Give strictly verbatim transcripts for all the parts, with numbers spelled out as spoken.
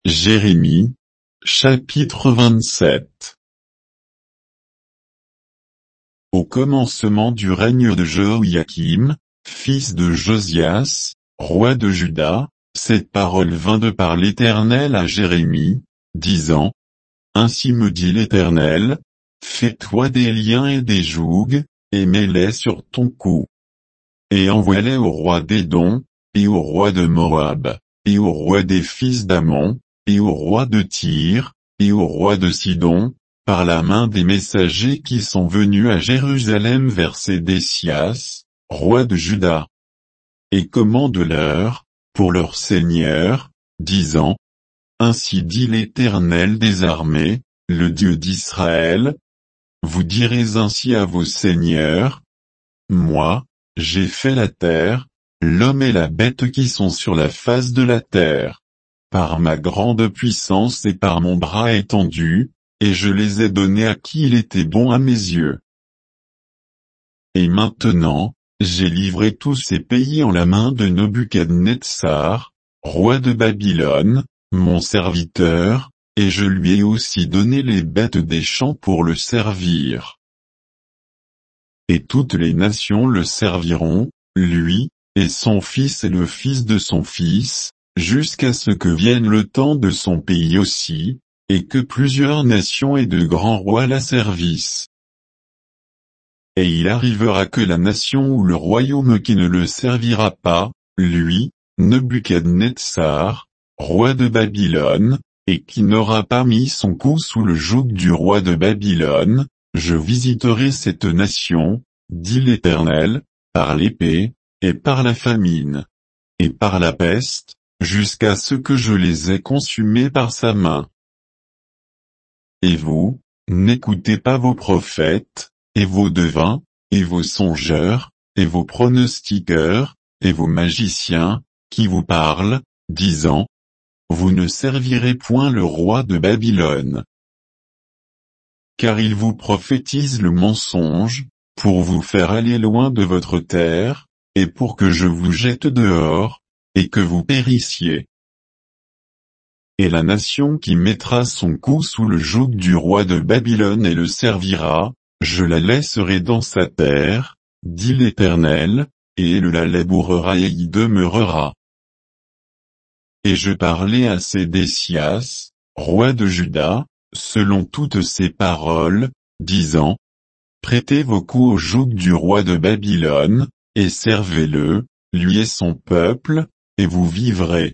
Jérémie, chapitre vingt-sept. Au commencement du règne de Joachim, fils de Josias, roi de Juda, cette parole vint de par l'Éternel à Jérémie, disant: Ainsi me dit l'Éternel, fais-toi des liens et des jougs, et mets-les sur ton cou. Et envoie-les au roi d'Édom, et au roi de Moab, et au roi des fils d'Ammon, et au roi de Tyr, et au roi de Sidon, par la main des messagers qui sont venus à Jérusalem vers Sédécias, roi de Juda. Et commande-leur, pour leur seigneur, disant: Ainsi dit l'Éternel des armées, le Dieu d'Israël. Vous direz ainsi à vos seigneurs: Moi, j'ai fait la terre, l'homme et la bête qui sont sur la face de la terre, par ma grande puissance et par mon bras étendu, et je les ai donnés à qui il était bon à mes yeux. Et maintenant, j'ai livré tous ces pays en la main de Nebuchadnezzar, roi de Babylone, mon serviteur, et je lui ai aussi donné les bêtes des champs pour le servir. Et toutes les nations le serviront, lui, et son fils et le fils de son fils, jusqu'à ce que vienne le temps de son pays aussi, et que plusieurs nations et de grands rois la servissent. Et il arrivera que la nation ou le royaume qui ne le servira pas, lui, Nebuchadnezzar, roi de Babylone, et qui n'aura pas mis son cou sous le joug du roi de Babylone, je visiterai cette nation, dit l'Éternel, par l'épée, et par la famine, et par la peste, jusqu'à ce que je les ai consumés par sa main. Et vous, n'écoutez pas vos prophètes, et vos devins, et vos songeurs, et vos pronostiqueurs, et vos magiciens, qui vous parlent, disant: Vous ne servirez point le roi de Babylone. Car il vous prophétise le mensonge, pour vous faire aller loin de votre terre, et pour que je vous jette dehors, et que vous périssiez. Et la nation qui mettra son cou sous le joug du roi de Babylone et le servira, je la laisserai dans sa terre, dit l'Éternel, et elle la labourera et y demeurera. Et je parlais à Sédécias, roi de Juda, selon toutes ces paroles, disant: Prêtez vos coups au joug du roi de Babylone, et servez-le, lui et son peuple, et vous vivrez.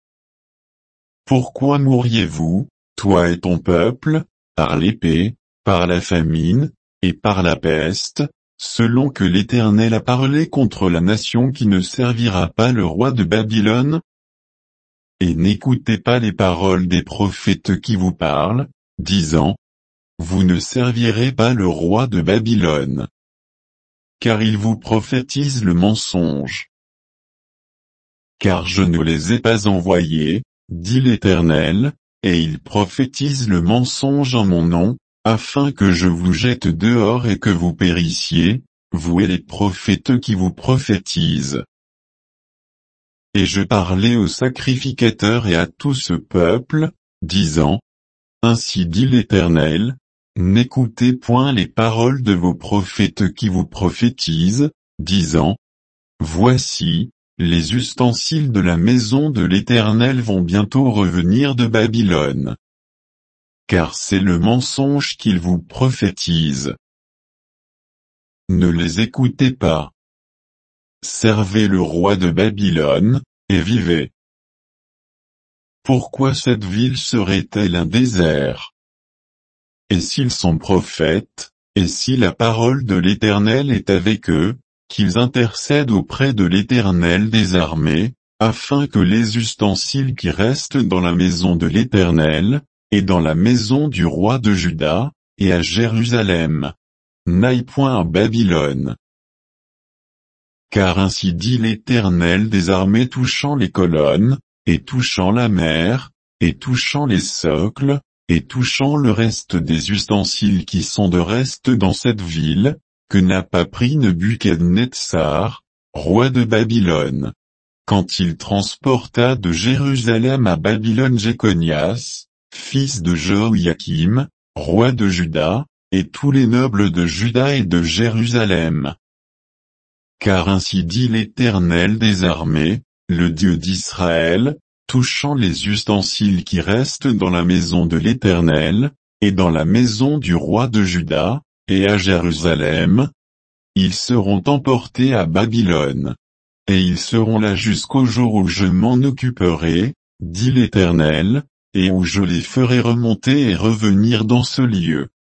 Pourquoi mourriez-vous, toi et ton peuple, par l'épée, par la famine, et par la peste, selon que l'Éternel a parlé contre la nation qui ne servira pas le roi de Babylone? Et n'écoutez pas les paroles des prophètes qui vous parlent, disant: Vous ne servirez pas le roi de Babylone. Car ils vous prophétisent le mensonge. Car je ne les ai pas envoyés, dit l'Éternel, et ils prophétisent le mensonge en mon nom, afin que je vous jette dehors et que vous périssiez, vous et les prophètes qui vous prophétisent. Et je parlais aux sacrificateurs et à tout ce peuple, disant: Ainsi dit l'Éternel, n'écoutez point les paroles de vos prophètes qui vous prophétisent, disant: Voici, les ustensiles de la maison de l'Éternel vont bientôt revenir de Babylone. Car c'est le mensonge qu'ils vous prophétisent. Ne les écoutez pas. Servez le roi de Babylone, et vivez. Pourquoi cette ville serait-elle un désert? Et s'ils sont prophètes, et si la parole de l'Éternel est avec eux, qu'ils intercèdent auprès de l'Éternel des armées, afin que les ustensiles qui restent dans la maison de l'Éternel, et dans la maison du roi de Juda, et à Jérusalem, n'aillent point à Babylone. Car ainsi dit l'Éternel des armées touchant les colonnes, et touchant la mer, et touchant les socles, et touchant le reste des ustensiles qui sont de reste dans cette ville, que n'a pas pris Nebuchadnezzar, roi de Babylone. quand il transporta de Jérusalem à Babylone Jéconias, fils de Joachim, roi de Juda, et tous les nobles de Juda et de Jérusalem. Car ainsi dit l'Éternel des armées, le Dieu d'Israël, touchant les ustensiles qui restent dans la maison de l'Éternel, et dans la maison du roi de Juda, et à Jérusalem, ils seront emportés à Babylone. Et ils seront là jusqu'au jour où je m'en occuperai, dit l'Éternel, et où je les ferai remonter et revenir dans ce lieu.